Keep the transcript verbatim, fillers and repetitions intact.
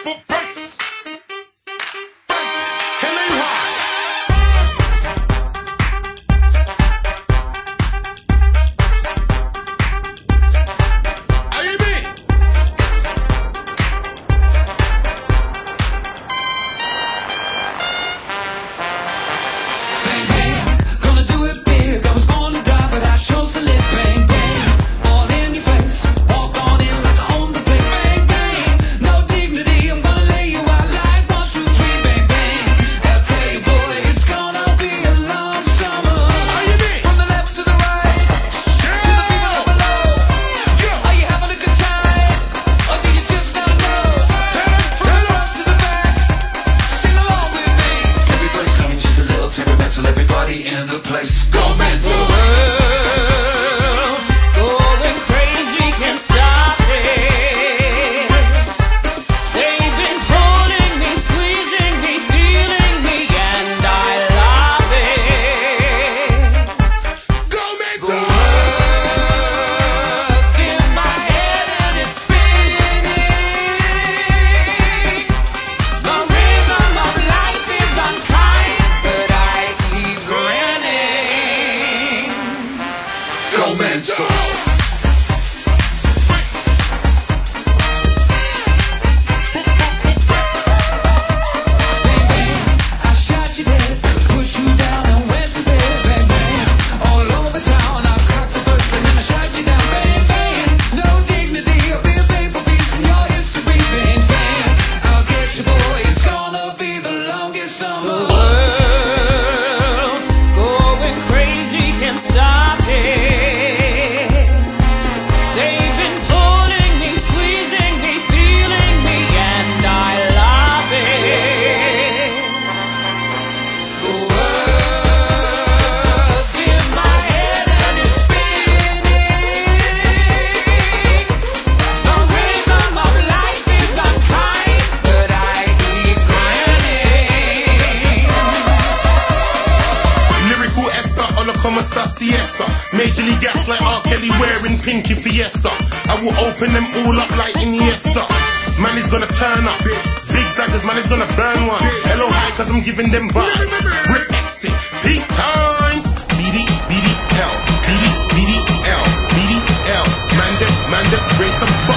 In the place, go mental. The world's going crazy, can't stop it. They've been pulling me, squeezing me, feeling me, and I love it. Go mental. The world's in my head and it's spinning. The rhythm of life is unkind, but I keep grinning. Go mental. I shot you dead, pushed you down and went to bed, bang bang. All over town, I cracked the first and then I shot you down, bang bang. No dignity, I'll be a pain for peace in your history, bang bang. I'll get you, boy, it's gonna be the longest summer. The world's going crazy, can't stop it. They've been pulling me, squeezing me, feeling me, and I love it. The world's in my head and it's spinning. The rhythm of life is unkind, but I keep grinning. Lyrical Esther, hola como esta siesta. Majorly gas like R. Kelly wearing pinky fiesta. I will open them all up like Iniesta. Man is gonna turn up. Big saggers, man is gonna burn one. Hello high cause I'm giving them vibes. Rip exit, peak times. B D, B D L, B D, B D L, B D L. Man them, man them, race some